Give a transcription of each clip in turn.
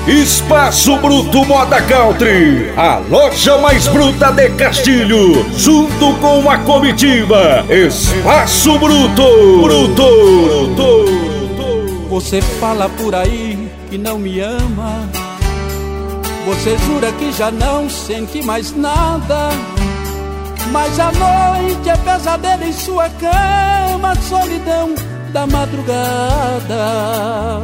Espaço Bruto Moda Country, a loja mais bruta de Castilho, junto com a comitiva Espaço Bruto. Você fala por aí que não me ama, você jura que já não sente mais nada, mas a noite é pesadelo em sua cama, solidão da madrugada.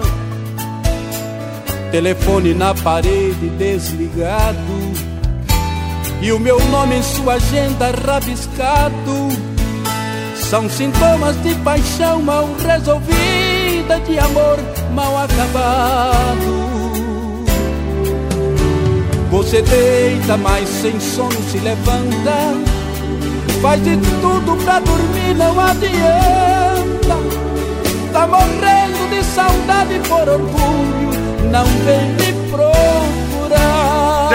Telefone na parede desligado e o meu nome em sua agenda rabiscado são sintomas de paixão mal resolvida, de amor mal acabado. Você deita, mas sem sono se levanta, faz de tudo pra dormir, não adianta. Tá morrendo de saudade por orgulho, não vem me procurar.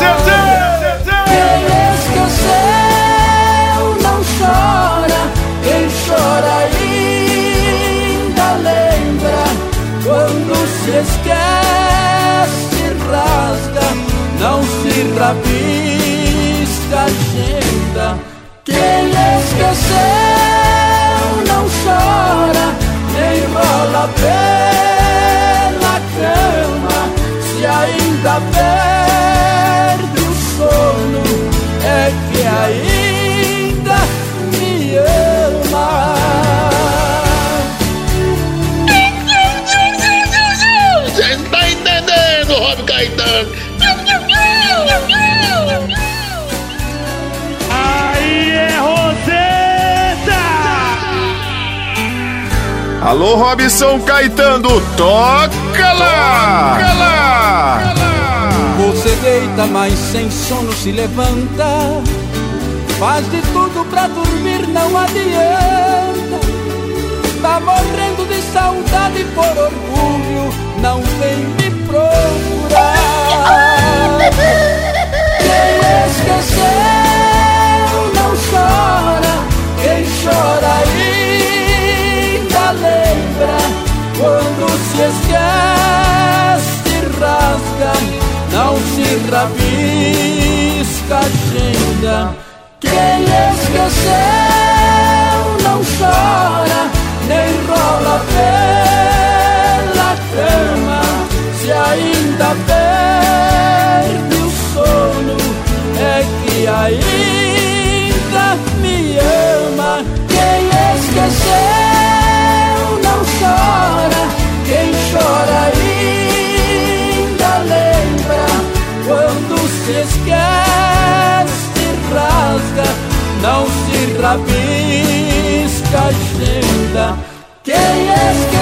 Quem esqueceu não chora, quem chora ainda lembra. Quando se esquece rasga, não se rabisca a agenda. Quem esqueceu não chora, nem rola pela cama. Se ainda perde o sono, é que ainda me ama. Você está entendendo, Rob Caetano? Aí é Roseta! Alô, Robson Caetano, toca lá! Você deita, mas sem sono se levanta, faz de tudo pra dormir, não adianta. Tá morrendo de saudade por orgulho, não vem me procurar. Quem esqueceu não chora, quem chora ainda lembra. Quando se esquece rasga, não se rabisca a agenda. Quem esqueceu não chora, nem rola pela cama. Se ainda perde o sono, é que ainda me ama. Quem esqueceu não chora, quem chora ainda lembra. Quando se esquece rasga, não se rabisca a agenda. Quem esqueceu